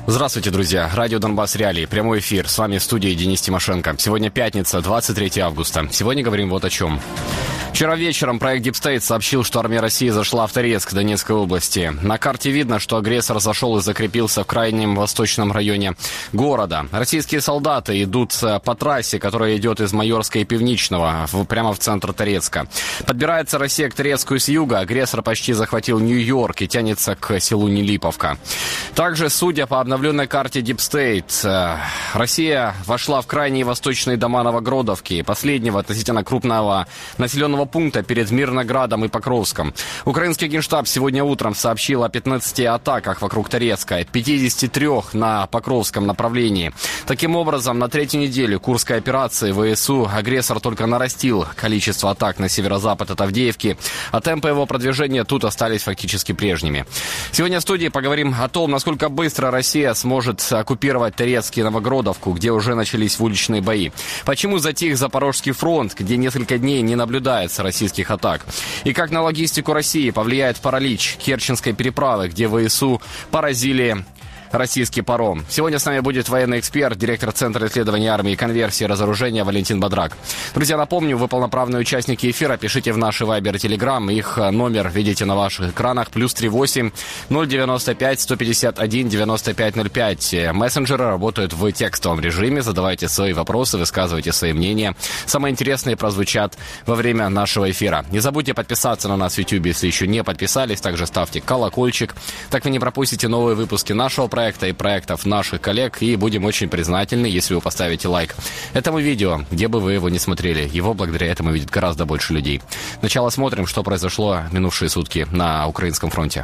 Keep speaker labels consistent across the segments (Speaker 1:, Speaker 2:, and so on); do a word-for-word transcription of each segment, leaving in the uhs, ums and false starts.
Speaker 1: Здравствуйте, друзья. Радио «Донбасс Реалии». Прямой эфир. С вами в студии Денис Тимошенко. Сегодня пятница, двадцать третьего августа. Сегодня говорим вот о чем. Вчера вечером проект Deep State сообщил, что армия России зашла в Торецк Донецкой области. На карте видно, что агрессор зашел и закрепился в крайнем восточном районе города. Российские солдаты идут по трассе, которая идет из Майорска и Пивничного, в, прямо в центр Торецка. Подбирается Россия к Торецку с юга. Агрессор почти захватил Нью-Йорк и тянется к селу Нелиповка. Также, судя по обновленной карте Deep State, Россия вошла в крайние восточные дома Новогродовки, последнего относительно крупного населенного пункта перед Мирноградом и Покровском. Украинский генштаб сегодня утром сообщил о пятнадцати атаках вокруг Торецка, пятидесяти трёх на Покровском направлении. Таким образом, на третью неделю Курской операции ВСУ агрессор только нарастил количество атак на северо-запад от Авдеевки, а темпы его продвижения тут остались фактически прежними. Сегодня в студии поговорим о том, насколько быстро Россия сможет оккупировать Торецк и Новогродовку, где уже начались уличные бои. Почему затих Запорожский фронт, где несколько дней не наблюдается российских атак. И как на логистику России повлияет паралич Керченской переправы, где ВСУ поразили российский паром. Сегодня с нами будет военный эксперт, директор Центра исследований армии, конверсии и разоружения Валентин Бадрак. Друзья, напомню, вы полноправные участники эфира. Пишите в наши Вайбер и Телеграм. Их номер видите на ваших экранах. Плюс три восемь ноль девяносто пять сто пятьдесят один девяносто пять ноль пять. Мессенджеры работают в текстовом режиме. Задавайте свои вопросы, высказывайте свои мнения. Самые интересные прозвучат во время нашего эфира. Не забудьте подписаться на нас в YouTube, если еще не подписались. Также ставьте колокольчик. Так вы не пропустите новые выпуски нашего проекта. проекта и проектов наших коллег, и будем очень признательны, если вы поставите лайк этому видео, где бы вы его не смотрели. Его благодаря этому видит гораздо больше людей. Сначала смотрим, что произошло минувшие сутки на украинском фронте.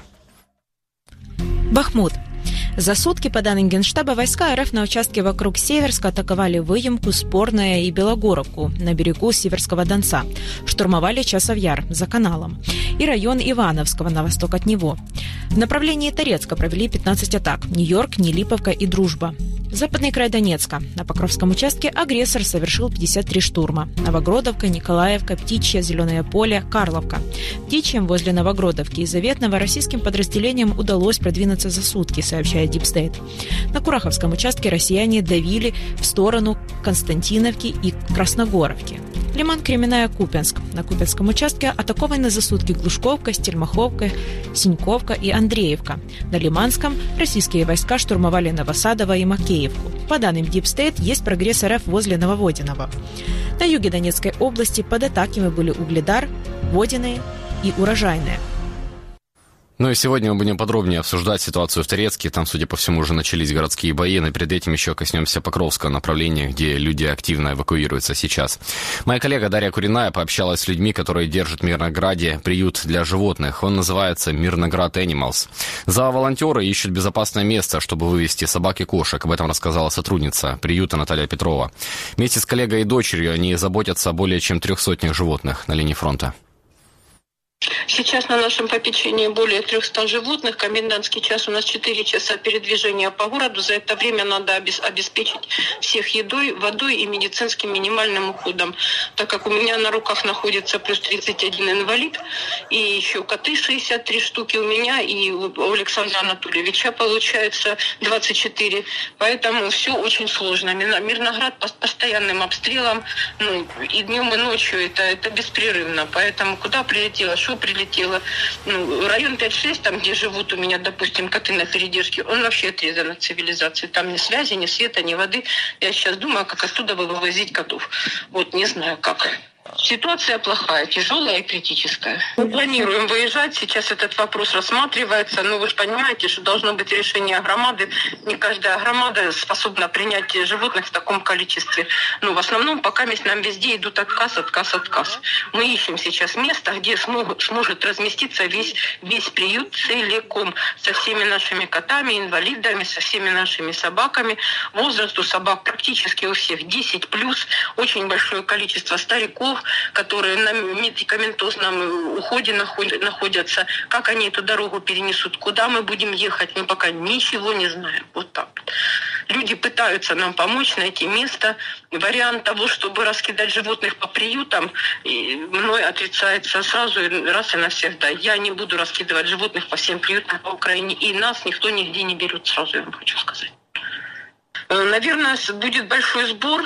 Speaker 2: Бахмут. За сутки, по данным Генштаба, войска РФ на участке вокруг Северска атаковали Выемку, Спорное и Белогоровку на берегу Северского Донца. Штурмовали Часов-Яр за каналом и район Ивановского на восток от него. В направлении Торецка провели пятнадцать атак. Нью-Йорк, Нелиповка и Дружба. Западный край Донецка. На Покровском участке агрессор совершил пятьдесят три штурма. Новогродовка, Николаевка, Птичье, Зеленое поле, Карловка. Птичьем возле Новогродовки и Заветного российским подразделениям удалось продвинуться за сутки, сообщает Deep State. На Кураховском участке россияне давили в сторону Константиновки и Красногоровки. Лиман, Кременная, Купянск. На Купянском участке атакованы за сутки Глушковка, Стельмаховка, Синьковка и Андреевка. На Лиманском российские войска штурмовали Новосадово и Макеевку. По данным Deep State, есть прогресс РФ возле Нововодиного. На юге Донецкой области под атаками были Угледар, Водяные и Урожайные.
Speaker 1: Ну и сегодня мы будем подробнее обсуждать ситуацию в Торецке. Там, судя по всему, уже начались городские бои, но перед этим еще коснемся Покровского направления, где люди активно эвакуируются сейчас. Моя коллега Дарья Куриная пообщалась с людьми, которые держат в Мирнограде приют для животных. Он называется Мирноград Animals. Зооволонтеры ищут безопасное место, чтобы вывести собак и кошек. Об этом рассказала сотрудница приюта Наталья Петрова. Вместе с коллегой и дочерью они заботятся о более чем трех сотнях животных на линии фронта.
Speaker 3: Сейчас на нашем попечении более трехсот животных. Комендантский час у нас четыре часа передвижения по городу. За это время надо обеспечить всех едой, водой и медицинским минимальным уходом. Так как у меня на руках находится плюс тридцать один инвалид, и еще коты шестьдесят три штуки у меня, и у Александра Анатольевича получается двадцать четыре. Поэтому все очень сложно. Мирноград под постоянным обстрелом, ну, и днем, и ночью это, это беспрерывно. Поэтому куда прилетело, что прилетело. Ну, район пять шесть, там, где живут у меня, допустим, коты на передержке, он вообще отрезан от цивилизации. Там ни связи, ни света, ни воды. Я сейчас думаю, как оттуда вывозить котов. Вот не знаю как. Ситуация плохая, тяжелая и критическая. Мы планируем выезжать, сейчас этот вопрос рассматривается, но вы же понимаете, что должно быть решение громады. Не каждая громада способна принять животных в таком количестве. Ну, в основном, пока нам везде идут отказ, отказ, отказ. Мы ищем сейчас место, где смогут, сможет разместиться весь, весь приют целиком, со всеми нашими котами, инвалидами, со всеми нашими собаками. Возраст у собак практически у всех десять плюс, очень большое количество стариков, которые на медикаментозном уходе находятся. Как они эту дорогу перенесут, куда мы будем ехать, мы пока ничего не знаем. Вот так вот. Люди пытаются нам помочь найти место. Вариант того, чтобы раскидать животных по приютам, мной отрицается сразу раз и навсегда. Я не буду раскидывать животных по всем приютам по Украине. И нас никто нигде не берет, сразу я вам хочу сказать. Наверное, будет большой сбор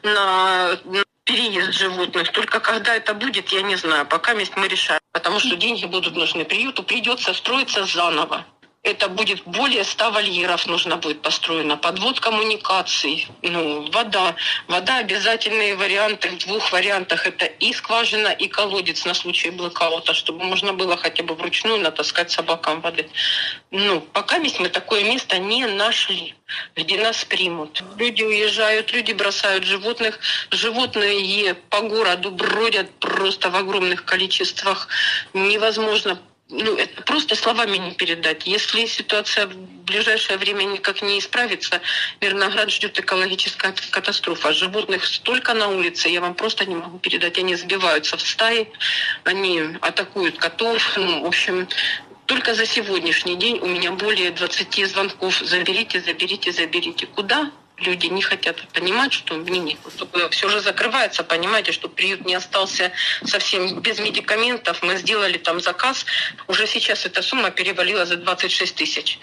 Speaker 3: на переезд животных. Только когда это будет, я не знаю. Пока мы решаем. Потому что деньги будут нужны. Приюту придется строиться заново. Это будет более ста вольеров нужно будет построено. Подвод коммуникаций, ну, вода. Вода обязательные варианты. В двух вариантах это и скважина, и колодец на случай блэкаута, чтобы можно было хотя бы вручную натаскать собакам воды. Ну, пока мы такое место не нашли, где нас примут. Люди уезжают, люди бросают животных. Животные по городу бродят просто в огромных количествах. Невозможно. Ну, это просто словами не передать. Если ситуация в ближайшее время никак не исправится, Мирноград ждет экологическая катастрофа. Животных столько на улице, я вам просто не могу передать. Они сбиваются в стаи, они атакуют котов. Ну, в общем, только за сегодняшний день у меня более двадцати звонков. Заберите, заберите, заберите. Куда? Люди не хотят понимать, что мне все же закрывается, понимаете, что приют не остался совсем без медикаментов. Мы сделали там заказ, уже сейчас эта сумма перевалила за двадцать шесть тысяч.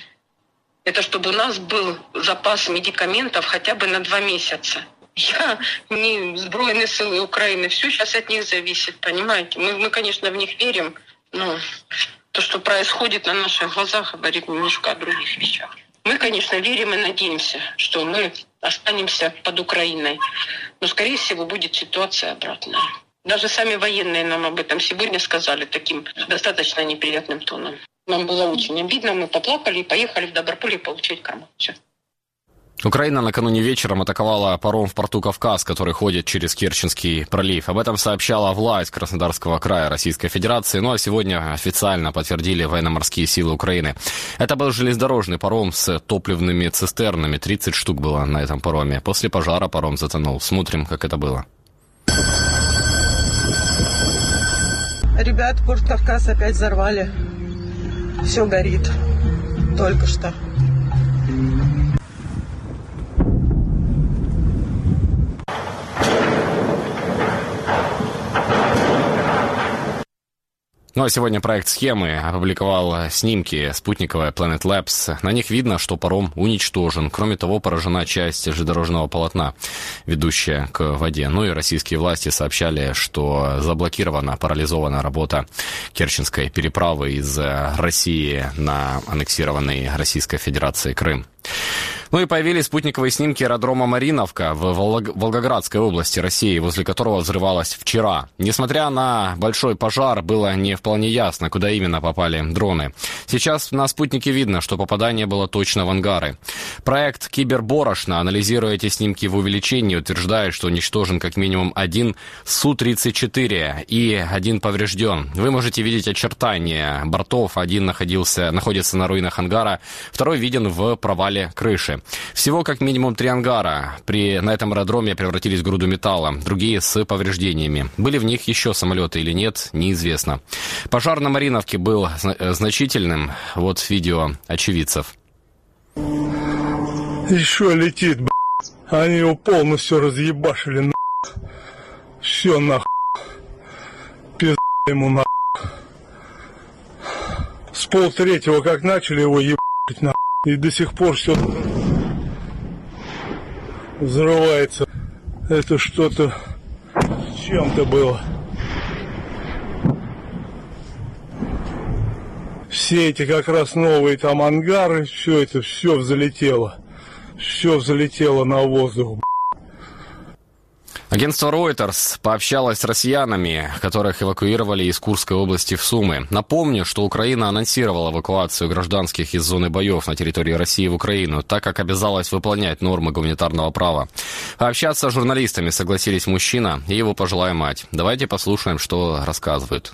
Speaker 3: Это чтобы у нас был запас медикаментов хотя бы на два месяца. Я не Збройные силы Украины, все сейчас от них зависит, понимаете. Мы, мы конечно, в них верим, но то, что происходит на наших глазах, говорит немножко о других вещах. Мы, конечно, верим и надеемся, что мы останемся под Украиной. Но, скорее всего, будет ситуация обратная. Даже сами военные нам об этом сегодня сказали таким достаточно неприятным тоном. Нам было очень обидно, мы поплакали и поехали в Доброполье получать корма. Все.
Speaker 1: Украина накануне вечером атаковала паром в порту Кавказ, который ходит через Керченский пролив. Об этом сообщала власть Краснодарского края Российской Федерации, ну а сегодня официально подтвердили военно-морские силы Украины. Это был железнодорожный паром с топливными цистернами. тридцать штук было на этом пароме. После пожара паром затонул. Смотрим, как это было.
Speaker 4: Ребят, порт Кавказ опять взорвали. Все горит. Только что.
Speaker 1: Ну а сегодня проект «Схемы» опубликовал снимки спутниковой Planet Labs. На них видно, что паром уничтожен. Кроме того, поражена часть железнодорожного полотна, ведущая к воде. Ну и российские власти сообщали, что заблокирована, парализована работа Керченской переправы из России на аннексированный Российской Федерацией Крым. Ну и появились спутниковые снимки аэродрома Мариновка в Волгоградской области России, возле которого взрывалось вчера. Несмотря на большой пожар, было не вполне ясно, куда именно попали дроны. Сейчас на спутнике видно, что попадание было точно в ангары. Проект «Киберборошно», анализируя эти снимки в увеличении, утверждает, что уничтожен как минимум один Су тридцать четыре и один поврежден. Вы можете видеть очертания бортов. Один находился, находится на руинах ангара, второй виден в провале крыши. Всего как минимум три ангара при, на этом аэродроме превратились в груду металла, другие с повреждениями. Были в них еще самолеты или нет, неизвестно. Пожар на Мариновке был значительным. Вот видео очевидцев.
Speaker 5: Еще летит, б***ь. Они его полностью разъебашили, на***. Все, нахуй. Пизда ему, нахуй. С полтретьего, как начали его ебать, нахуй. И до сих пор все взрывается. Это что-то с чем-то было. Все эти как раз новые там ангары, все это, все взлетело. Все взлетело на воздух.
Speaker 1: Агентство Reuters пообщалось с россиянами, которых эвакуировали из Курской области в Сумы. Напомню, что Украина анонсировала эвакуацию гражданских из зоны боев на территории России в Украину, так как обязалась выполнять нормы гуманитарного права. Пообщаться с журналистами согласились мужчина и его пожилая мать. Давайте послушаем, что рассказывают.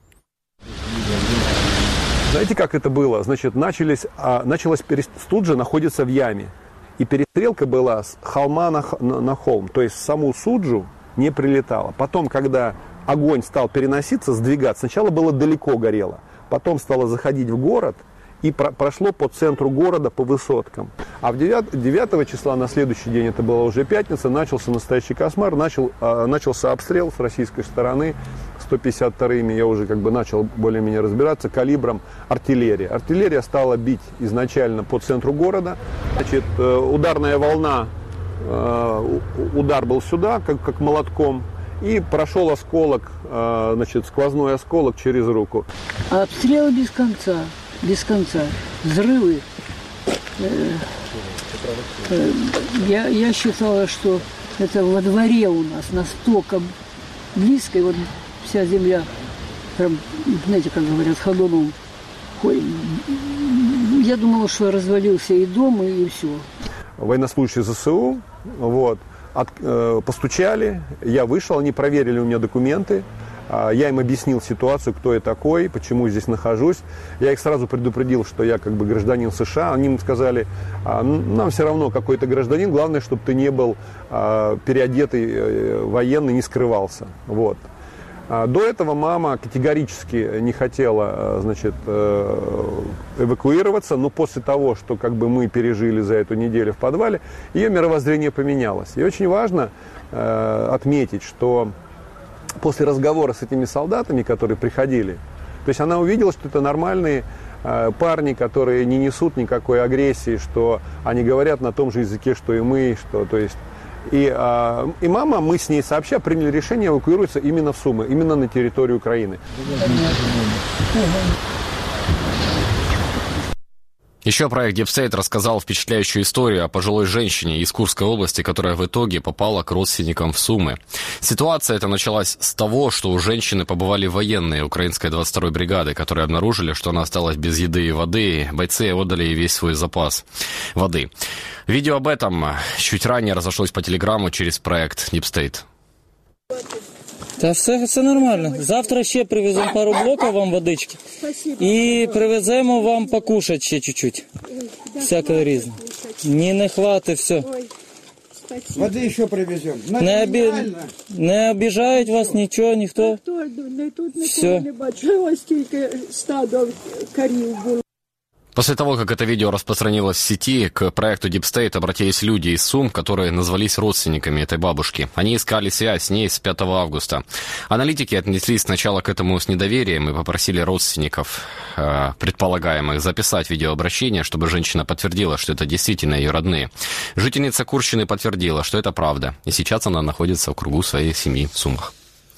Speaker 6: Знаете, как это было? Значит, начались, а, началась перестрелка. Суджа находится в яме. И перестрелка была с холма на, на, на холм. То есть в саму Суджу не прилетала. Потом, когда огонь стал переноситься, сдвигаться, сначала было далеко горело. Потом стало заходить в город и про, прошло по центру города, по высоткам. А в девятого числа, на следующий день, это была уже пятница, начался настоящий кошмар. Начал, э, начался обстрел с российской стороны. сто пятьдесят вторыми я уже как бы начал более-менее разбираться, калибром артиллерии. Артиллерия стала бить изначально по центру города. Значит, ударная волна, удар был сюда, как, как молотком, и прошел осколок, значит, сквозной осколок через руку.
Speaker 7: А обстрелы без конца, без конца, взрывы. Я, я считала, что это во дворе у нас настолько близко, и вот вся земля, прям, знаете, как говорят, ходуном. Я думала, что развалился и дом, и, и все.
Speaker 6: Военнослужащие ЗСУ, вот, от, э, постучали, я вышел, они проверили у меня документы. Я им объяснил ситуацию, кто я такой, почему здесь нахожусь. Я их сразу предупредил, что я как бы гражданин США. Они им сказали, нам все равно какой то гражданин, главное, чтобы ты не был переодетый военный, не скрывался. Вот. До этого мама категорически не хотела, значит, эвакуироваться, но после того, что как бы мы пережили за эту неделю в подвале, ее мировоззрение поменялось. И очень важно отметить, что после разговора с этими солдатами, которые приходили, то есть она увидела, что это нормальные э, парни, которые не несут никакой агрессии, что они говорят на том же языке, что и мы, что, то есть, и, э, и мама, мы с ней сообща приняли решение эвакуироваться именно в Сумы, именно на территорию Украины.
Speaker 1: Еще проект Deep State рассказал впечатляющую историю о пожилой женщине из Курской области, которая в итоге попала к родственникам в Сумы. Ситуация эта началась с того, что у женщины побывали военные украинской двадцать второй бригады, которые обнаружили, что она осталась без еды и воды. Бойцы отдали ей весь свой запас воды. Видео об этом чуть ранее разошлось по телеграмму через проект Deep State.
Speaker 8: Та все, все нормально. Завтра ще привеземо пару блоків вам водички. Спасибо. І привеземо вам покушати ще чуть-чуть. Всякого різного. Ні, не хватить, все.
Speaker 9: Води ще привеземо.
Speaker 8: Не, обі... не обіжають вас нічого, ніхто?
Speaker 10: Хто? Не тут нікого не бачу. Ось тільки стадо корів було.
Speaker 1: После того, как это видео распространилось в сети, к проекту Deep State обратились люди из Сум, которые назвались родственниками этой бабушки. Они искали связь с ней с пятого августа. Аналитики отнеслись сначала к этому с недоверием и попросили родственников, э, предполагаемых, записать видеообращение, чтобы женщина подтвердила, что это действительно ее родные. Жительница Курщины подтвердила, что это правда, и сейчас она находится в кругу своей семьи в Сумах.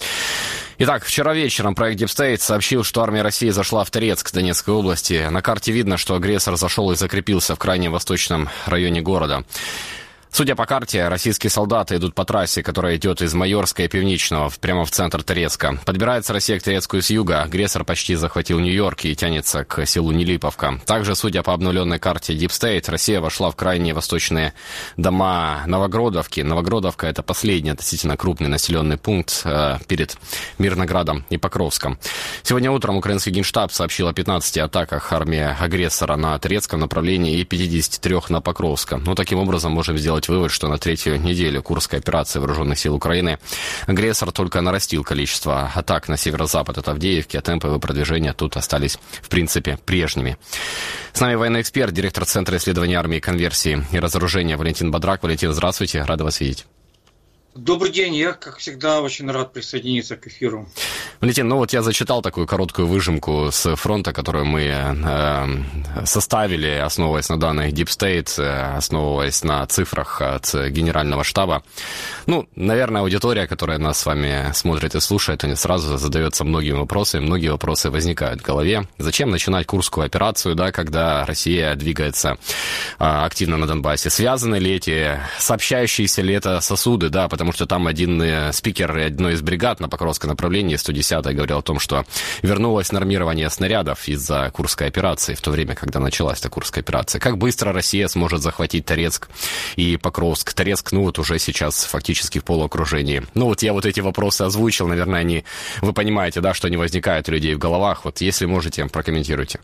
Speaker 1: Итак, вчера вечером проект Deep State сообщил, что армия России зашла в Торецк Донецкой области. На карте видно, что агрессор зашел и закрепился в крайнем восточном районе города. Судя по карте, российские солдаты идут по трассе, которая идет из Майорска и Пивничного прямо в центр Торецка. Подбирается Россия к Торецку с юга. Агрессор почти захватил Нью-Йорк и тянется к селу Нелиповка. Также, судя по обновленной карте Deep State, Россия вошла в крайние восточные дома Новогродовки. Новогродовка — это последний относительно крупный населенный пункт э, перед Мирноградом и Покровском. Сегодня утром украинский Генштаб сообщил о пятнадцати атаках армии агрессора на Торецком направлении и пятидесяти трёх на Покровском. Ну, таким образом, можем сделать вывод, что на третью неделю Курской операции Вооруженных сил Украины агрессор только нарастил количество атак на северо-запад от Авдеевки, а темпы его продвижения тут остались, в принципе, прежними. С нами военный эксперт, директор Центра исследований армии, конверсии и разоружения Валентин Бодрак. Валентин, здравствуйте, рада вас видеть.
Speaker 11: Добрый день, я, как всегда, очень рад присоединиться к эфиру.
Speaker 1: Валентин, ну вот я зачитал такую короткую выжимку с фронта, которую мы э, составили, основываясь на данных Deep State, э, основываясь на цифрах от Генерального штаба. Ну, наверное, аудитория, которая нас с вами смотрит и слушает, они сразу задается многими вопросами, многие вопросы возникают в голове. Зачем начинать Курскую операцию, да, когда Россия двигается э, активно на Донбассе? Связаны ли эти, сообщающиеся ли это сосуды, да, потому что там один спикер одной из бригад на Покровском направлении, сто десятая, говорил о том, что вернулось нормирование снарядов из-за Курской операции, в то время, когда началась эта Курская операция. Как быстро Россия сможет захватить Торецк и Покровск? Торецк, ну вот уже сейчас фактически в полуокружении. Ну вот я вот эти вопросы озвучил, наверное, они, вы понимаете, да, что они возникают у людей в головах. Вот если можете, прокомментируйте.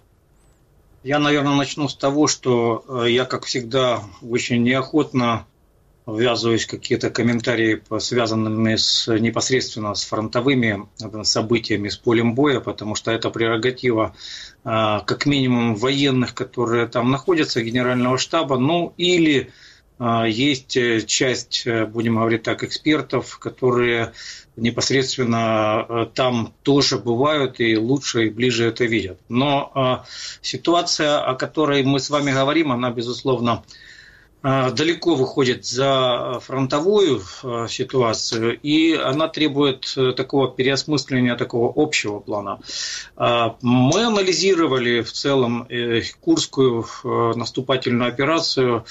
Speaker 11: Я, наверное, начну с того, что я, как всегда, очень неохотно ввязываюсь в какие-то комментарии, связанные с, непосредственно с фронтовыми событиями, с полем боя, потому что это прерогатива как минимум военных, которые там находятся, Генерального штаба, ну или есть часть, будем говорить так, экспертов, которые непосредственно там тоже бывают и лучше и ближе это видят. Но ситуация, о которой мы с вами говорим, она, безусловно, далеко выходит за фронтовую ситуацию, и она требует такого переосмысления, такого общего плана. Мы анализировали в целом Курскую наступательную операцию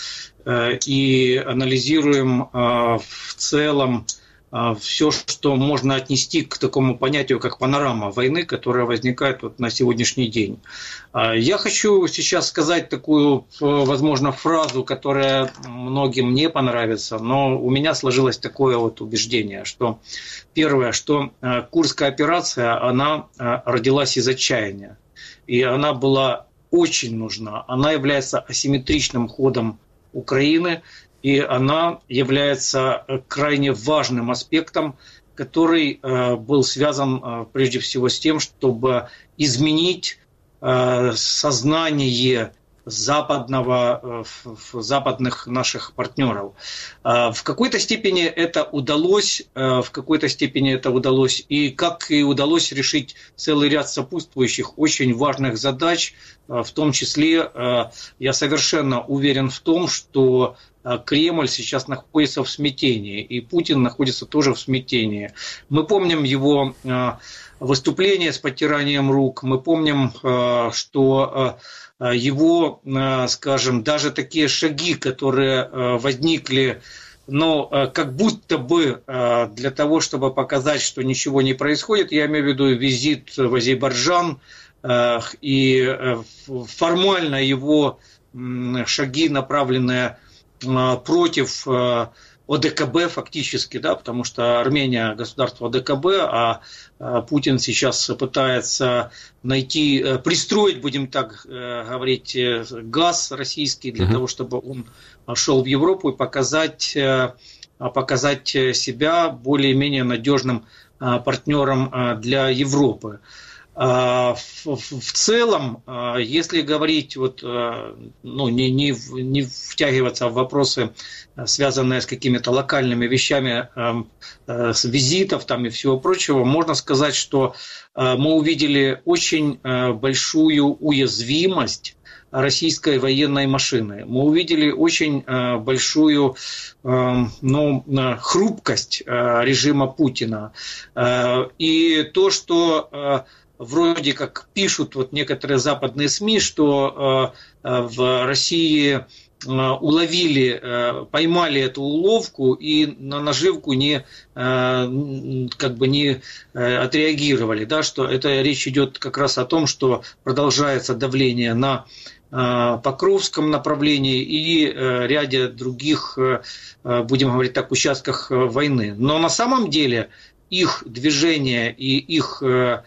Speaker 11: и анализируем в целом все, что можно отнести к такому понятию, как панорама войны, которая возникает вот на сегодняшний день. Я хочу сейчас сказать такую, возможно, фразу, которая многим не понравится, но у меня сложилось такое вот убеждение, что первое, что Курская операция, она родилась из отчаяния, и она была очень нужна, она является асимметричным ходом Украины, и она является крайне важным аспектом, который был связан прежде всего с тем, чтобы изменить сознание западного, западных наших партнеров. В какой-то степени это удалось, в какой-то степени это удалось, и как и удалось решить целый ряд сопутствующих очень важных задач, в том числе я совершенно уверен в том, что Кремль сейчас находится в смятении, и Путин находится тоже в смятении. Мы помним его выступление с потиранием рук, мы помним, что его, скажем, даже такие шаги, которые возникли, но как будто бы для того, чтобы показать, что ничего не происходит, я имею в виду визит в Азербайджан, и формально его шаги, направленные против ОДКБ фактически, да, потому что Армения государство ОДКБ, а Путин сейчас пытается найти, пристроить, будем так говорить, газ российский для mm-hmm. того, чтобы он шел в Европу и показать, показать себя более-менее надежным партнером для Европы. В целом, если говорить, вот, ну, не, не, не втягиваться в вопросы, связанные с какими-то локальными вещами, с визитов там и всего прочего, можно сказать, что мы увидели очень большую уязвимость российской военной машины. Мы увидели очень большую, ну, хрупкость режима Путина. И то, что вроде как пишут вот некоторые западные СМИ, что э, в России э, уловили, э, поймали эту уловку и на наживку не, э, как бы не э, отреагировали, да, что это речь идет как раз о том, что продолжается давление на э, Покровском направлении и э, ряде других, э, будем говорить так, участках войны. Но на самом деле их движение и их э,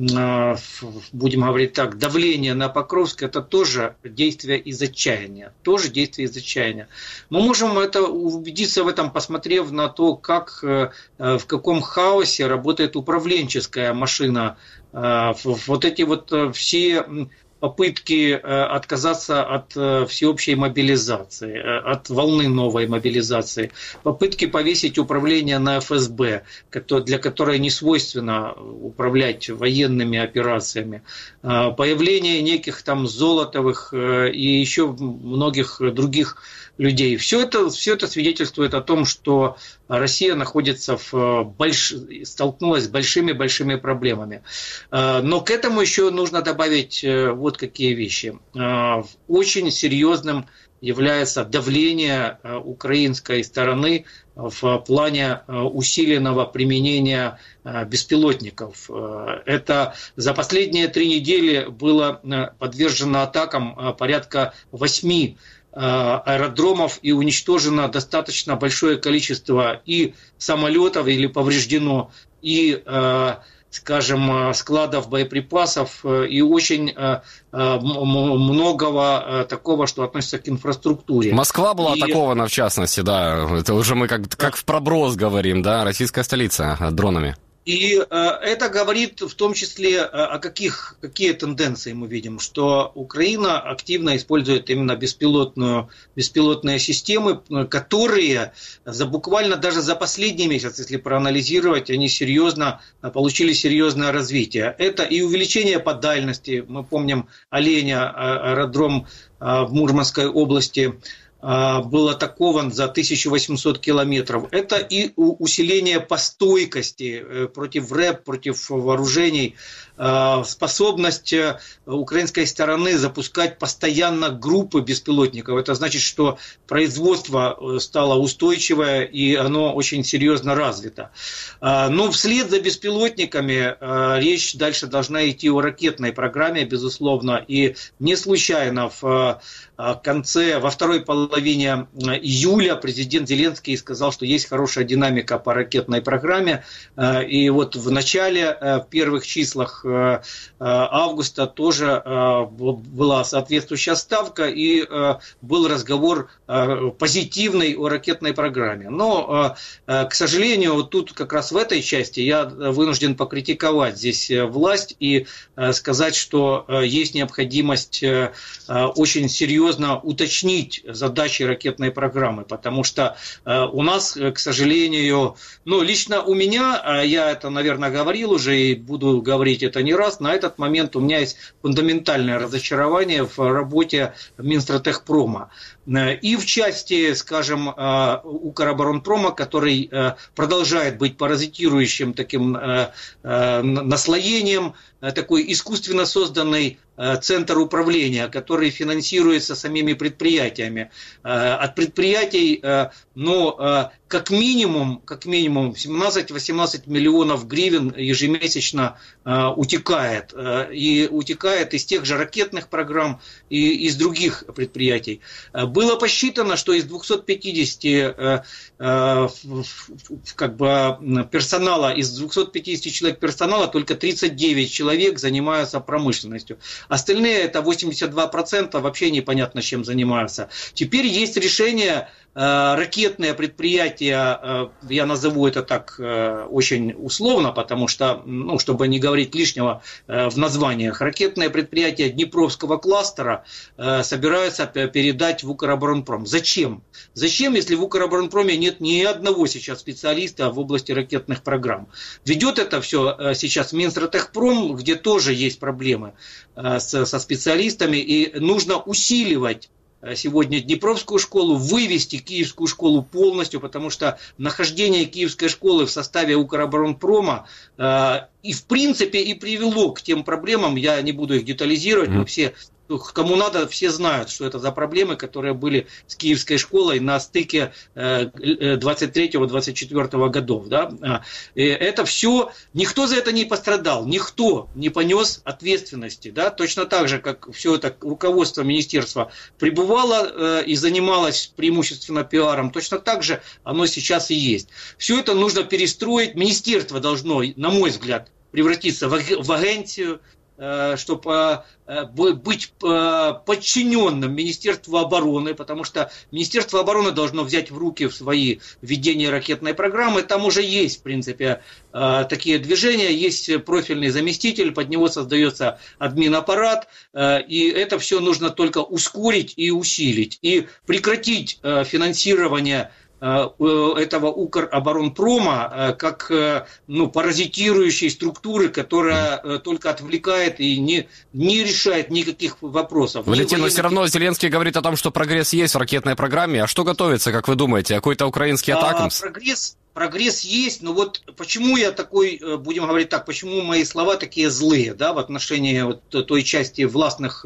Speaker 11: будем говорить так, давление на Покровск, это тоже действие из отчаяния. Тоже действие из отчаяния. Мы можем это убедиться в этом, посмотрев на то, как, в каком хаосе работает управленческая машина. Вот эти вот все попытки отказаться от всеобщей мобилизации, от волны новой мобилизации, попытки повесить управление на эф эс бэ, для которой не свойственно управлять военными операциями, появление неких там Золотовых и еще многих других людей. Все это, все это свидетельствует о том, что Россия находится в больш... столкнулась с большими-большими проблемами. Но к этому еще нужно добавить вот какие вещи. Очень серьезным является давление украинской стороны в плане усиленного применения беспилотников. Это за последние три недели было подвержено атакам порядка восьми аэродромов и уничтожено достаточно большое количество и самолетов, или повреждено, и, скажем, складов боеприпасов, и очень многого такого, что относится к инфраструктуре.
Speaker 1: Москва была
Speaker 11: и...
Speaker 1: атакована, в частности, да. Это уже мы как, как в проброс говорим, да, российская столица дронами.
Speaker 11: И э, это говорит в том числе э, о каких, какие тенденции мы видим, что Украина активно использует именно беспилотную, беспилотные системы, которые за буквально даже за последний месяц, если проанализировать, они серьезно получили серьезное развитие. Это и увеличение по дальности, мы помним Оленя, аэродром в Мурманской области, был атакован за тысячу восемьсот километров. Это и усиление по стойкости против РЭБ, против вооружений, способность украинской стороны запускать постоянно группы беспилотников. Это значит, что производство стало устойчивое и оно очень серьезно развито. Но вслед за беспилотниками речь дальше должна идти о ракетной программе, безусловно. И не случайно в конце, во второй половине июля президент Зеленский сказал, что есть хорошая динамика по ракетной программе. И вот в начале, в первых числах августа тоже была соответствующая ставка и был разговор позитивный о ракетной программе. Но, к сожалению, вот тут как раз в этой части я вынужден покритиковать здесь власть и сказать, что есть необходимость очень серьезно уточнить задачи ракетной программы, потому что у нас, к сожалению, ну, лично у меня, я это, наверное, говорил уже и буду говорить это не раз, на этот момент у меня есть фундаментальное разочарование в работе Минстратегпрома. И в части, скажем, Укроборонпрома, который продолжает быть паразитирующим таким наслоением, такой искусственно созданный центр управления, который финансируется самими предприятиями. От предприятий, но как минимум, как минимум семнадцать-восемнадцать миллионов гривен ежемесячно утекает. И утекает из тех же ракетных программ и из других предприятий. Было посчитано, что из двухсот пятидесяти как бы, персонала, из двухсот пятидесяти человек персонала только тридцать девять человек занимаются промышленностью. Остальные, это восемьдесят два процента, вообще непонятно, чем занимаются. Теперь есть решение, ракетные предприятия, я назову это так очень условно, потому что, ну, чтобы не говорить лишнего в названиях, ракетные предприятия Днепровского кластера собираются передать в Укроборонпром. Зачем? Зачем, если в Укроборонпроме нет ни одного сейчас специалиста в области ракетных программ? Ведет это все сейчас Минстратегпром, где тоже есть проблемы со специалистами, и нужно усиливать сегодня Днепровскую школу, вывести Киевскую школу полностью, потому что нахождение Киевской школы в составе Укроборонпрома э, и в принципе и привело к тем проблемам, я не буду их детализировать, мы все, кому надо, все знают, что это за проблемы, которые были с Киевской школой на стыке двадцать третьего — двадцать четвёртого годов. Да? И это все, никто за это не пострадал, никто не понес ответственности. Да? Точно так же, как все это руководство министерства пребывало и занималось преимущественно пиаром, точно так же оно сейчас и есть. Все это нужно перестроить, министерство должно, на мой взгляд, превратиться в агенцию, чтобы быть подчиненным Министерству обороны, потому что Министерство обороны должно взять в руки в свои введение ракетной программы. Там уже есть, в принципе, такие движения, есть профильный заместитель, под него создается админаппарат, и это все нужно только ускорить и усилить, и прекратить финансирование этого Укроборонпрома как, ну, паразитирующей структуры, которая только отвлекает и не, не решает никаких вопросов.
Speaker 1: Валентин, но все равно Зеленский говорит о том, что прогресс есть в ракетной программе. А что готовится, как вы думаете? Какой-то украинский атакамс?
Speaker 11: А, прогресс, прогресс есть, но вот почему я такой, будем говорить так, почему мои слова такие злые, да, в отношении вот той части властных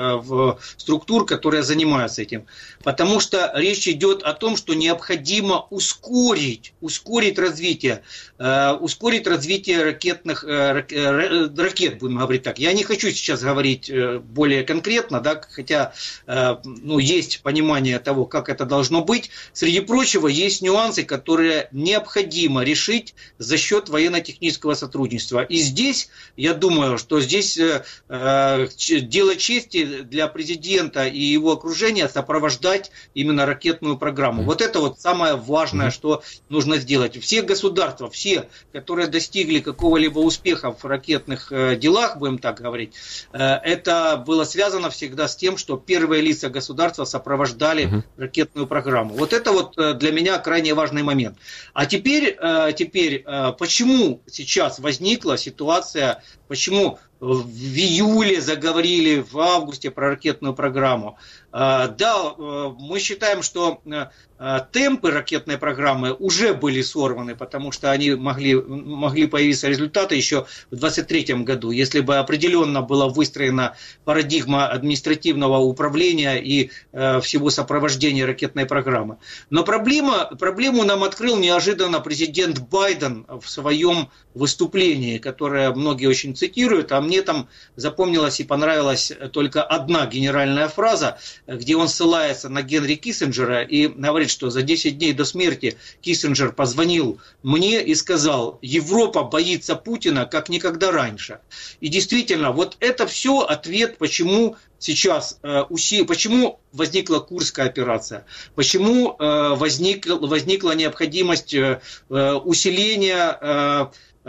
Speaker 11: в структур, которые занимаются этим? Потому что речь идет о том, что необходимо Необходимо ускорить, ускорить развитие, э, ускорить развитие ракетных э, ракет, будем говорить так. Я не хочу сейчас говорить э, более конкретно, да, хотя э, ну, есть понимание того, как это должно быть. Среди прочего, есть нюансы, которые не, необходимо решить за счет военно-технического сотрудничества. И здесь, я думаю, что здесь э, э, дело чести для президента и его окружения сопровождать именно ракетную программу. Вот это вот самое важное, что нужно сделать. Все государства, все, которые достигли какого-либо успеха в ракетных э, делах, будем так говорить, э, это было связано всегда с тем, что первые лица государства сопровождали uh-huh. ракетную программу. Вот это вот э, для меня крайне важный момент. А теперь, э, теперь э, почему сейчас возникла ситуация, почему в июле заговорили, в августе про ракетную программу? Э, да, э, мы считаем, что э, темпы ракетной программы уже были сорваны, потому что они могли, могли появиться результаты еще в двадцать третьем году, если бы определенно была выстроена парадигма административного управления и э, всего сопровождения ракетной программы. Но проблема, проблему нам открыл неожиданно президент Байден в своем выступлении, которое многие очень цитируют, а мне там запомнилась и понравилась только одна генеральная фраза, где он ссылается на Генри Киссинджера и говорит, что за десять дней до смерти Киссинджер позвонил мне и сказал: Европа боится Путина как никогда раньше. И действительно, вот это все ответ, почему сейчас, э, уси... почему возникла Курская операция, почему э, возник... возникла необходимость э, усиления э,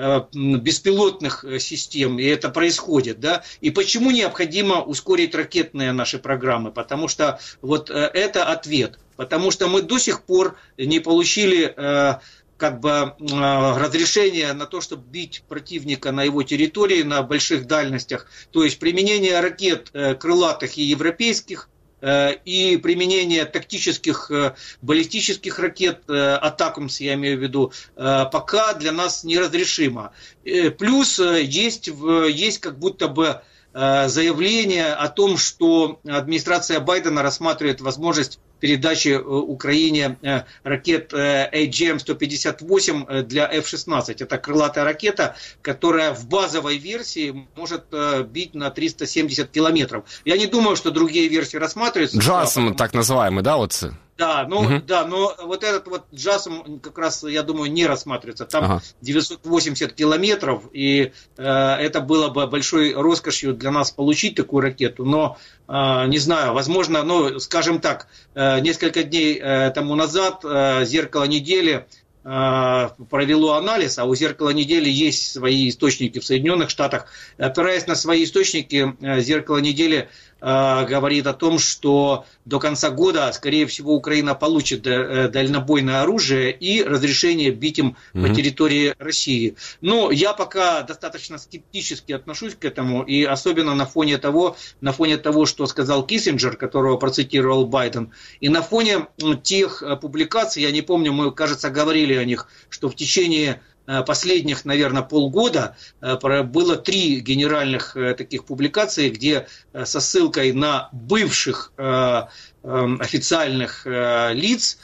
Speaker 11: беспилотных систем, и это происходит, да, и почему необходимо ускорить ракетные наши программы, потому что вот это ответ, потому что мы до сих пор не получили э, как бы э, разрешение на то, чтобы бить противника на его территории на больших дальностях, то есть применение ракет э, крылатых и европейских, и применение тактических баллистических ракет, атакамс, я имею в виду, пока для нас неразрешимо. Плюс есть, есть как будто бы заявление о том, что администрация Байдена рассматривает возможность передачи Украине ракет эй джи эм сто пятьдесят восемь для эф шестнадцать. Это крылатая ракета, которая в базовой версии может бить на триста семьдесят километров. Я не думаю, что другие версии рассматриваются.
Speaker 1: джасм, потому... так называемый, да, вот?
Speaker 11: Да, ну,
Speaker 1: угу.
Speaker 11: да, но вот этот вот джасм как раз, я думаю, не рассматривается. Там ага. девятьсот восемьдесят километров, и э, это было бы большой роскошью для нас получить такую ракету. Но, э, не знаю, возможно, ну, скажем так, э, несколько дней э, тому назад э, «Зеркало недели» э, провело анализ, а у «Зеркала недели» есть свои источники в Соединенных Штатах. Опираясь на свои источники, э, «Зеркало недели» говорит о том, что до конца года, скорее всего, Украина получит дальнобойное оружие и разрешение бить им mm-hmm. по территории России. Но я пока достаточно скептически отношусь к этому, и особенно на фоне того, на фоне того, что сказал Киссинджер, которого процитировал Байден, и на фоне тех публикаций, я не помню, мы, кажется, говорили о них, что в течение последних, наверное, полгода было три генеральных таких публикаций, где со ссылкой на бывших официальных лиц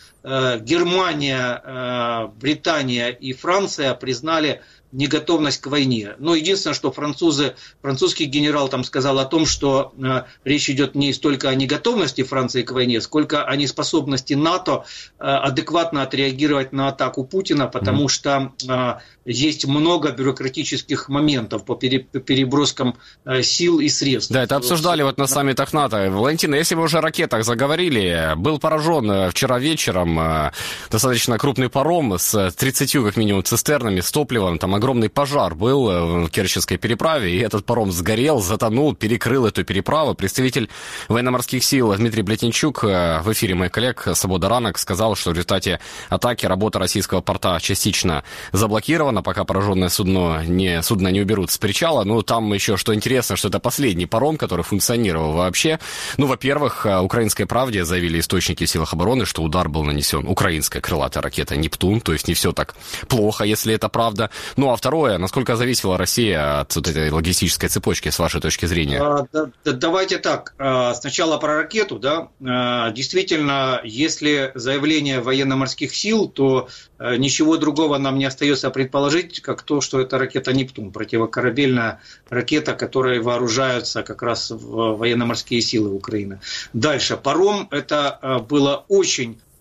Speaker 11: Германия, Британия и Франция признали неготовность к войне. Но единственное, что французы, французский генерал там сказал о том, что э, речь идет не столько о неготовности Франции к войне, сколько о неспособности НАТО э, адекватно отреагировать на атаку Путина, потому mm-hmm. что э, есть много бюрократических моментов по, пере, по переброскам э, сил и средств.
Speaker 1: Да, это обсуждали вот на саммитах НАТО. Валентина, если вы уже о ракетах заговорили, был поражен вчера вечером э, достаточно крупный паром с тридцатью как минимум цистернами, с топливом, там огромный пожар был в Керченской переправе, и этот паром сгорел, затонул, перекрыл эту переправу. Представитель военно-морских сил Дмитрий Блятничук в эфире моих коллег «Свобода Ранок» сказал, что в результате атаки работа российского порта частично заблокирована, пока пораженное судно не, судно не уберут с причала. Ну, там еще, что интересно, что это последний паром, который функционировал вообще. Ну, во-первых, «Украинской правде» заявили источники в силах обороны, что удар был нанесен украинская крылатая ракета «Нептун», то есть не все так плохо, если это правда. Ну, а второе, насколько зависела Россия от вот этой логистической цепочки, с вашей точки зрения?
Speaker 11: А, да, да, давайте так. Сначала про ракету, да. Действительно, если заявление военно-морских сил, то ничего другого нам не остается предположить, как то, что это ракета «Нептун», противокорабельная ракета, которой вооружаются как раз военно-морские силы Украины. Дальше. Паром, это было очень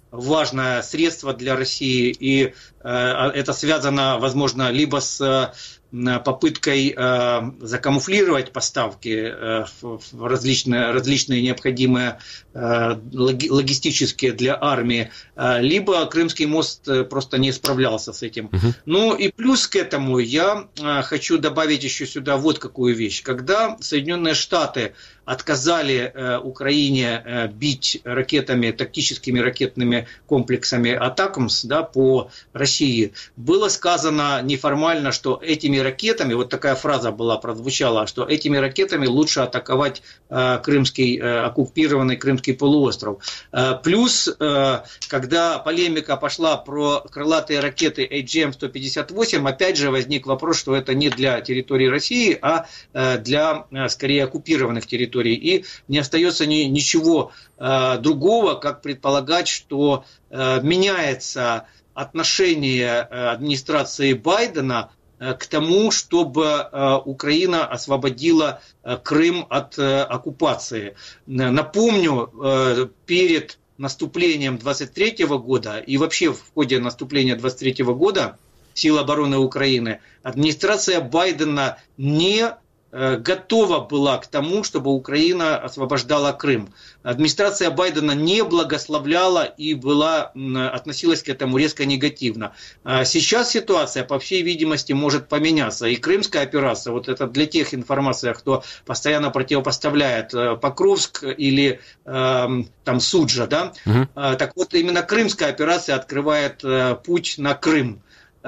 Speaker 11: важное средство для России, и это связано, возможно, либо с попыткой э, закамуфлировать поставки э, в различные, различные необходимые э, логистические для армии, э, либо Крымский мост просто не справлялся с этим. Uh-huh. Ну и плюс к этому я э, хочу добавить еще сюда вот какую вещь. Когда Соединенные Штаты отказали э, Украине э, бить ракетами, тактическими ракетными комплексами Атакамс, да, по России, было сказано неформально, что этими ракетами, вот такая фраза была, прозвучала, что этими ракетами лучше атаковать э, крымский, э, оккупированный Крымский полуостров. Э, плюс, э, когда полемика пошла про крылатые ракеты эй джи эм сто пятьдесят восемь, опять же возник вопрос, что это не для территории России, а э, для, э, скорее, оккупированных территорий. И не остается ни, ничего э, другого, как предполагать, что э, меняется отношение э, администрации Байдена э, к тому, чтобы э, Украина освободила э, Крым от э, оккупации. Напомню, э, перед наступлением двадцать третьего года и вообще в ходе наступления двадцать третьего года сил обороны Украины администрация Байдена не готова была к тому, чтобы Украина освобождала Крым. Администрация Байдена не благословляла и была, относилась к этому резко негативно. Сейчас ситуация, по всей видимости, может поменяться. И крымская операция, вот это для тех информаций, кто постоянно противопоставляет Покровск или там Суджа, да? Угу. Так вот, именно крымская операция открывает путь на Крым.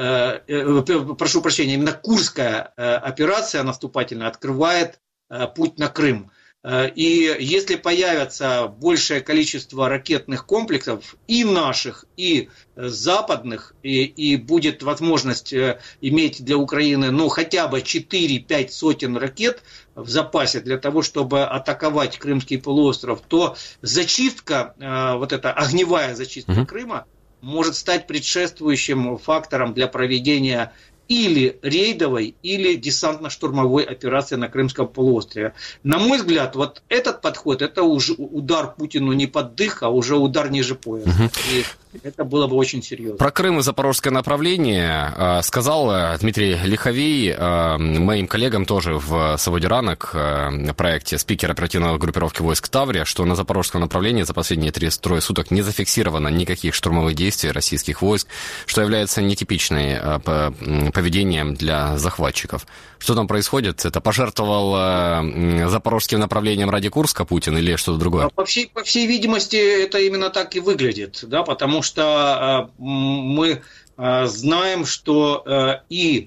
Speaker 11: Прошу прощения, именно Курская операция наступательная открывает путь на Крым. И если появится большее количество ракетных комплексов и наших, и западных, и, и будет возможность иметь для Украины ну, хотя бы четыре-пять сотен ракет в запасе для того, чтобы атаковать Крымский полуостров, то зачистка, вот эта огневая зачистка mm-hmm. Крыма, может стать предшествующим фактором для проведения или рейдовой, или десантно-штурмовой операции на Крымском полуострове. На мой взгляд, вот этот подход, это уже удар Путину не под дых, а уже удар ниже пояса. Угу. И это было бы очень серьезно.
Speaker 1: Про Крым и запорожское направление э, сказал Дмитрий Лиховей, э, моим коллегам тоже в «Свободе ранок», э, проекте, спикер оперативной группировки войск Таврия, что на запорожском направлении за последние трое суток не зафиксировано никаких штурмовых действий российских войск, что является нетипичной э, по, поведением для захватчиков. Что там происходит? Это пожертвовал э, запорожским направлением ради Курска Путин или что-то другое?
Speaker 11: По всей, по всей видимости, это именно так и выглядит, да, потому что э, мы э, знаем, что э, и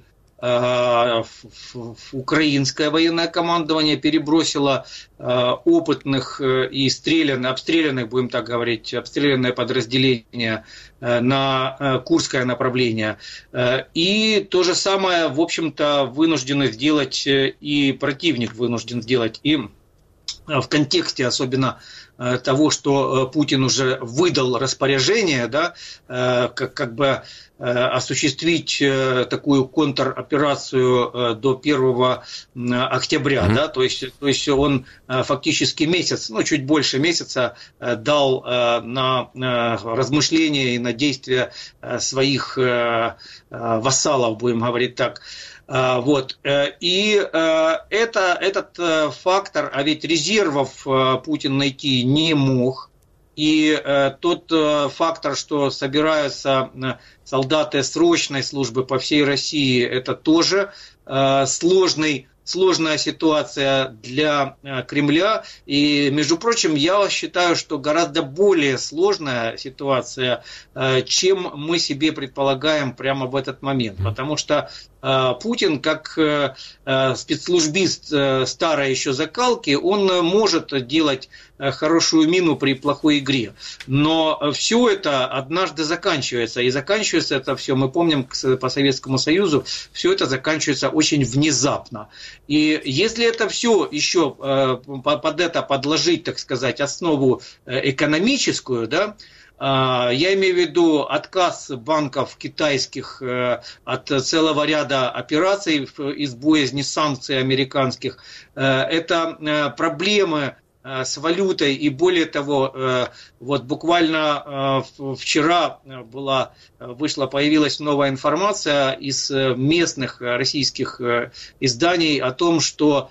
Speaker 11: э, украинское военное командование перебросило э, опытных э, и стрелянных, обстрелянных, будем так говорить, обстрелянное подразделение э, на э, Курское направление. Э, и то же самое, в общем-то, вынуждены сделать э, и противник вынужден сделать им. В контексте особенно того, что Путин уже выдал распоряжение, да, как, как бы осуществить такую контроперацию до первого октября, mm-hmm. да, то есть, то есть он фактически месяц, ну чуть больше месяца дал на размышления и на действия своих вассалов, будем говорить так. Вот. И это, этот фактор, а ведь резервов Путин найти не мог. И тот фактор, что собираются солдаты срочной службы по всей России, это тоже сложный Сложная ситуация для Кремля. И, между прочим, я считаю, что гораздо более сложная ситуация, чем мы себе предполагаем прямо в этот момент. Потому что Путин, как спецслужбист старой еще закалки, он может делать хорошую мину при плохой игре. Но все это однажды заканчивается. И заканчивается это все, мы помним по Советскому Союзу, все это заканчивается очень внезапно. И если это все еще под это подложить, так сказать, основу экономическую, да, я имею в виду отказ банков китайских от целого ряда операций из боязни санкций американских, это проблемы с валютой, и более того, вот буквально вчера была, вышла, появилась новая информация из местных российских изданий о том, что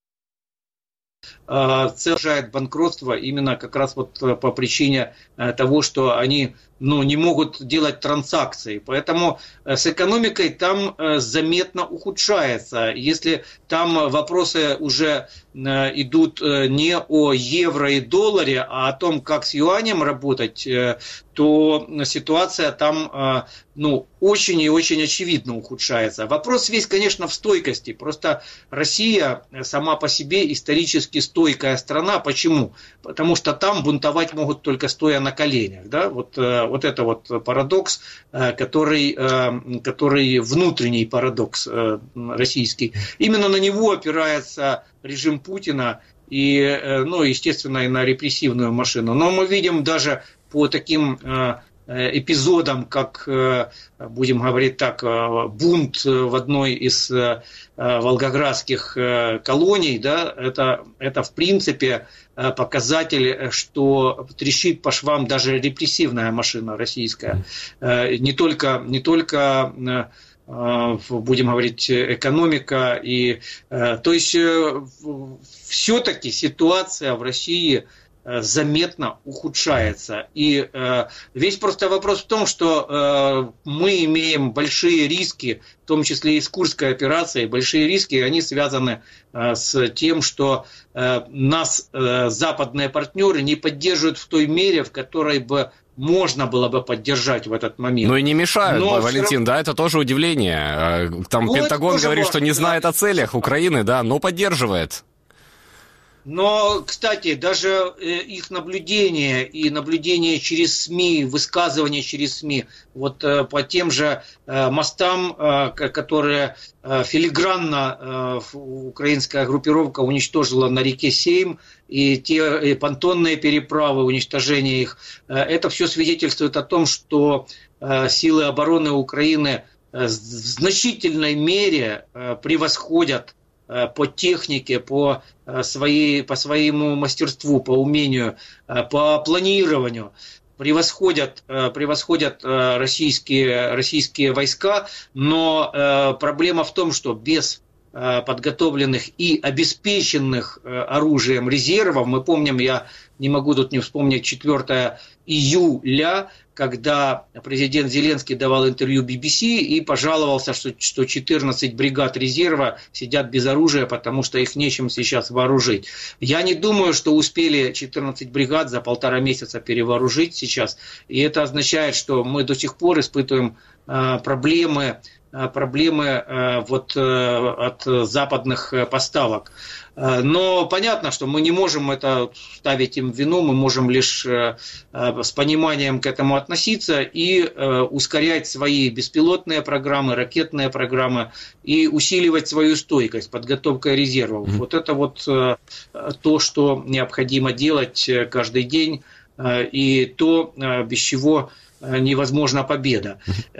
Speaker 11: совершает банкротство именно как раз вот по причине того, что они ну, не могут делать транзакции. Поэтому с экономикой там заметно ухудшается. Если там вопросы уже идут не о евро и долларе, а о том, как с юанем работать, то ситуация там ну, очень и очень очевидно ухудшается. Вопрос весь, конечно, в стойкости. Просто Россия сама по себе исторически стойкая страна. Почему? Потому что там бунтовать могут только стоя на коленях. Да? Вот, вот это вот парадокс, который, который внутренний парадокс российский. Именно на него опирается режим Путина и, ну, естественно, и на репрессивную машину. Но мы видим даже по таким эпизодам, как, будем говорить так, бунт в одной из волгоградских колоний, да, это, это в принципе показатель, что трещит по швам даже репрессивная машина российская. Не только, не только будем говорить, экономика. И, то есть все-таки ситуация в России заметно ухудшается. И э, весь просто вопрос в том, что э, мы имеем большие риски, в том числе и с Курской операцией, большие риски, они связаны э, с тем, что э, нас э, западные партнеры не поддерживают в той мере, в которой бы можно было бы поддержать в этот момент.
Speaker 1: Ну и не мешают,
Speaker 11: Но
Speaker 1: Валентин,
Speaker 11: равно...
Speaker 1: да, это тоже удивление. Там ну, Пентагон говорит, что не знает о целях Украины, да, но поддерживает.
Speaker 11: Но, кстати, даже их наблюдение и наблюдение через СМИ, высказывания через СМИ, вот по тем же мостам, которые филигранно украинская группировка уничтожила на реке Сейм, и те понтонные переправы, уничтожение их, это все свидетельствует о том, что силы обороны Украины в значительной мере превосходят по технике, по, своей, по своему мастерству, по умению, по планированию, превосходят, превосходят российские, российские войска, но проблема в том, что без подготовленных и обеспеченных оружием резервов, мы помним, я не могу тут не вспомнить четвёртого июля, когда президент Зеленский давал интервью би би си и пожаловался, что, что четырнадцать бригад резерва сидят без оружия, потому что их нечем сейчас вооружить. Я не думаю, что успели четырнадцать бригад за полтора месяца перевооружить сейчас. И это означает, что мы до сих пор испытываем э, проблемы, э, проблемы э, вот, э, от западных поставок. Но понятно, что мы не можем это ставить им в вину, мы можем лишь с пониманием к этому относиться и ускорять свои беспилотные программы, ракетные программы и усиливать свою стойкость, подготовка резервов. Mm-hmm. Вот это вот то, что необходимо делать каждый день, и то, без чего невозможна победа.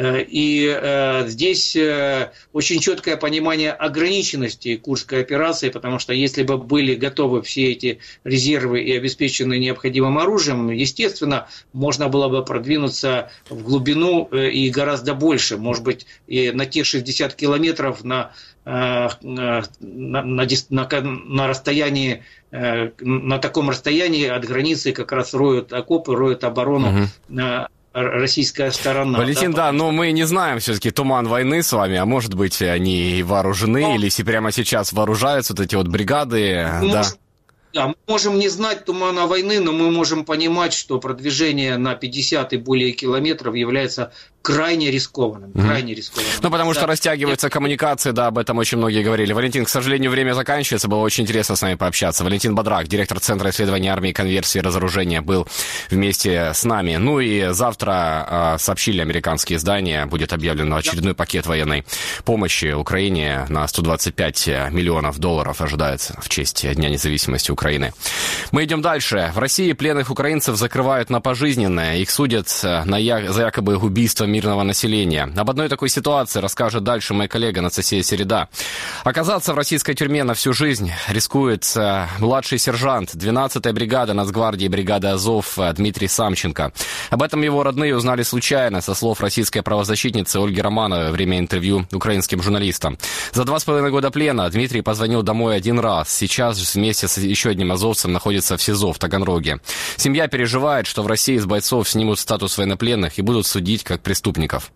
Speaker 11: И э, здесь э, очень четкое понимание ограниченности Курской операции, потому что если бы были готовы все эти резервы и обеспечены необходимым оружием, естественно, можно было бы продвинуться в глубину э, и гораздо больше, может быть, и на те шестьдесят километров на, э, на, на, на, на расстоянии, э, на таком расстоянии от границы как раз роют окопы, роют оборону. Угу. Российская сторона.
Speaker 1: Валентин, да, да, но мы не знаем все-таки туман войны с вами, а может быть, они вооружены, но... или если прямо сейчас вооружаются вот эти вот бригады,
Speaker 11: мы
Speaker 1: да.
Speaker 11: Можем, да, мы можем не знать тумана войны, но мы можем понимать, что продвижение на пятьдесят и более километров является крайне рискованным, mm-hmm. крайне рискованным.
Speaker 1: Ну, потому
Speaker 11: да.
Speaker 1: что растягиваются Нет. коммуникации, да, об этом очень многие говорили. Валентин, к сожалению, время заканчивается, было очень интересно с нами пообщаться. Валентин Бадрак, директор Центра исследований армии, конверсии и разоружения, был вместе с нами. Ну и завтра, э, сообщили американские издания, будет объявлен очередной пакет военной помощи Украине на сто двадцать пять миллионов долларов, ожидается в честь Дня независимости Украины. Мы идем дальше. В России пленных украинцев закрывают на пожизненное. Их судят на я... за якобы убийство мирного населения. Об одной такой ситуации расскажет дальше моя коллега Анастасия Середа. Оказаться в российской тюрьме на всю жизнь рискует младший сержант двенадцатой бригады Нацгвардии бригады Азов Дмитрий Самченко. Об этом его родные узнали случайно со слов российской правозащитницы Ольги Романовой во время интервью украинским журналистам. За два с половиной года плена Дмитрий позвонил домой один раз. Сейчас вместе с еще одним азовцем находится в СИЗО в Таганроге. Семья переживает, что в России с бойцов снимут статус военнопленных и будут судить как преступников.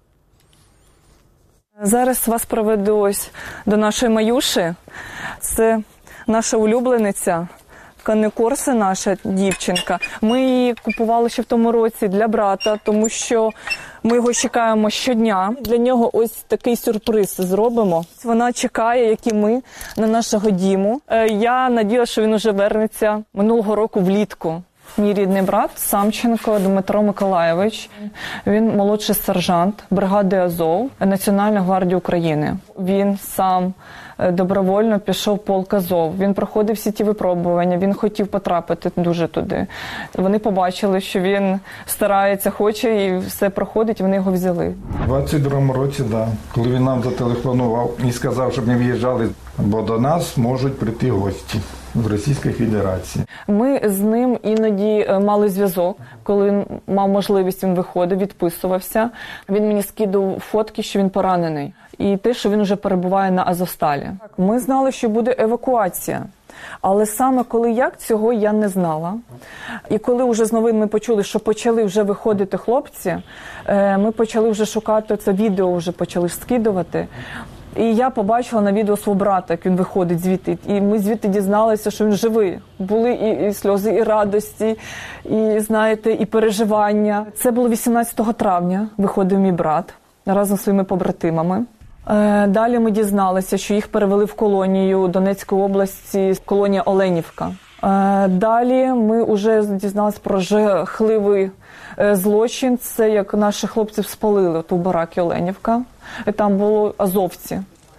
Speaker 12: Зараз вас проведу ось до нашої Маюші. Це наша улюблениця, Канекорси, наша дівчинка. Ми її купували ще в тому році для брата, тому що ми його чекаємо щодня. Для нього ось такий сюрприз зробимо. Вона чекає, як і ми, на нашого Діму. Я надіюся, що він уже вернеться минулого року влітку. Мій рідний брат Самченко Дмитро Миколайович. Він молодший сержант бригади Азов Національної гвардії України. Він сам добровольно пішов в полк Азов. Він проходив всі ті випробування, він хотів потрапити дуже туди. Вони побачили, що він старається, хоче і все проходить, вони його взяли.
Speaker 13: У двадцять другому році, да, коли він нам зателефонував і сказав, щоб ми виїжджали, бо до нас можуть прийти гості з Російської Федерації.
Speaker 12: Ми з ним іноді мали зв'язок, коли він мав можливість, він виходив, відписувався. Він мені скидав фотки, що він поранений. І те, що він вже перебуває на Азовсталі. Ми знали, що буде евакуація. Але саме коли як, цього я не знала. І коли вже з новин ми почули, що почали вже виходити хлопці, ми почали вже шукати, це відео вже почали скидувати. І я побачила на відео свого брата, як він виходить звідти. І ми звідти дізналися, що він живий. Були і, і сльози, і радості, і, знаєте, і переживання. Це було вісімнадцятого травня, виходив мій брат разом з своїми побратимами. Далі ми дізналися, що їх перевели в колонію Донецької області, колонія Оленівка. Далі ми вже дізналися про жахливий злочин. Це як наших хлопців спалили у баракі Оленівка. Там були азовці.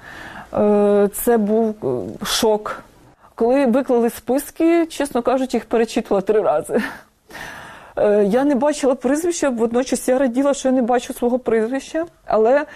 Speaker 12: Це був шок. Коли виклали списки, чесно кажучи, їх перечитувала три рази. Я не бачила прізвища, водночас я раділа, що я не бачу свого прізвища, але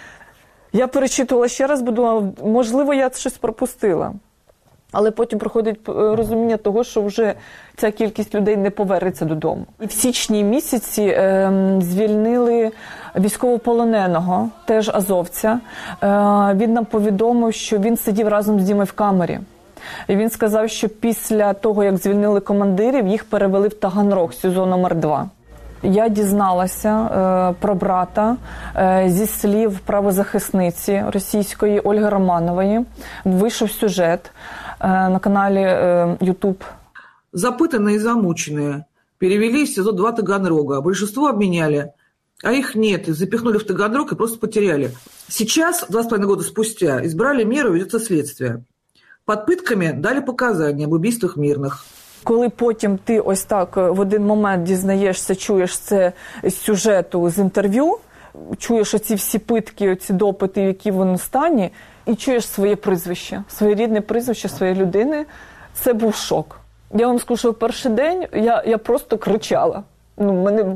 Speaker 12: я перечитувала ще раз, бо думала, можливо, я щось пропустила. Але потім приходить розуміння того, що вже ця кількість людей не повернеться додому. І в січні місяці е, звільнили військовополоненого, теж азовця. Е, він нам повідомив, що він сидів разом з Дімою в камері. І він сказав, що після того, як звільнили командирів, їх перевели в Таганрог, СІЗО номер два. Я дізналася е, про брата е, зі слів правозахисниці російської Ольги Романової. Вийшов сюжет е, на каналі е, YouTube.
Speaker 14: Запытанные и замученные перевели в СИЗО два Таганрога. Большинство обменяли, а их нет. Их запихнули в Таганрог и просто потеряли. Сейчас, два с половиной года спустя, избрали меру, ведется следствие. Под пытками дали показания об убийствах мирных.
Speaker 12: Коли потім ти ось так в один момент дізнаєшся, чуєш це з сюжету, з інтерв'ю, чуєш оці всі питки, оці допити, які вони в стані, і чуєш своє прізвище, своє рідне прізвище своєї людини, це був шок. Я вам скажу, що в перший день я, я просто кричала. Ну, мене,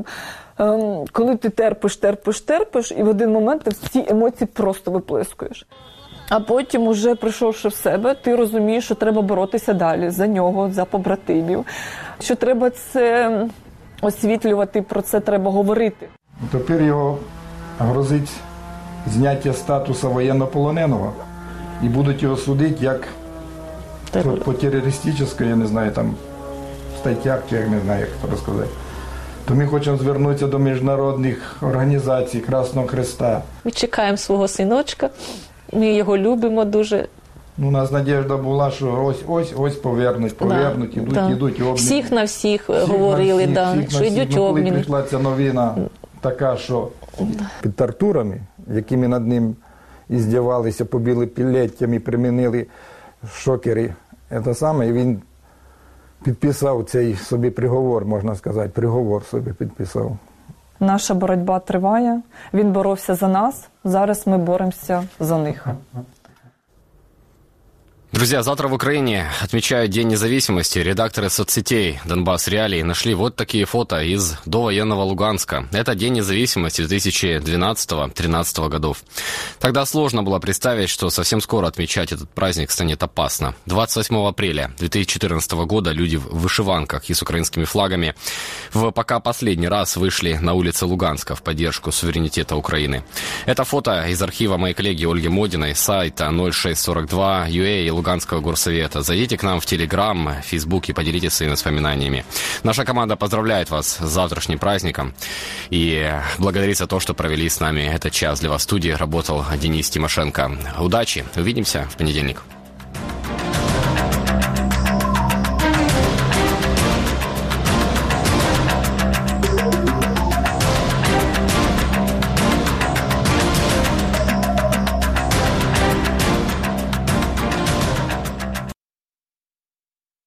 Speaker 12: ем, коли ти терпиш, терпиш, терпиш, і в один момент ти ці емоції просто виплескуєш. А потім, уже прийшовши в себе, ти розумієш, що треба боротися далі за нього, за побратимів, що треба це освітлювати, про це треба говорити.
Speaker 13: Тепер його грозить зняття статусу воєннополоненого і будуть його судити як по, по терористичній, я не знаю, там статтях, чи я не знаю, як це розказати. То ми хочемо звернутися до міжнародних організацій, Красного Хреста.
Speaker 15: Ми чекаємо свого синочка. Ми його любимо дуже.
Speaker 13: У нас надіжда була, що ось, ось, ось повернуть, повернуть, да, ідуть, да. ідуть обміни.
Speaker 15: Всіх на всіх, всіх говорили, на всіх, да, всіх що йдуть обміни.
Speaker 13: Коли прийшла ця новина така, що під тортурами, якими над ним іздівалися, побили піллеттями, примінили шокери, це саме, і він підписав цей собі приговор, можна сказати, приговор собі підписав.
Speaker 12: Наша боротьба триває, він боровся за нас, зараз ми боремося за них.
Speaker 1: Друзья, завтра в Украине отмечают День независимости. Редакторы соцсетей «Донбасс Реалии» нашли вот такие фото из довоенного Луганска. Это День независимости две тысячи двенадцатого — две тысячи тринадцатого годов. Тогда сложно было представить, что совсем скоро отмечать этот праздник станет опасно. двадцать восьмого апреля две тысячи четырнадцатого года люди в вышиванках и с украинскими флагами в пока последний раз вышли на улицы Луганска в поддержку суверенитета Украины. Это фото из архива моей коллеги Ольги Модиной с сайта ноль шесть сорок два ю эй и Луганского горсовета. Зайдите к нам в Телеграм, Фейсбук и поделитесь своими воспоминаниями. Наша команда поздравляет вас с завтрашним праздником и благодарит за то, что провели с нами этот час. Для вас в студии работал Денис Тимошенко. Удачи! Увидимся в понедельник.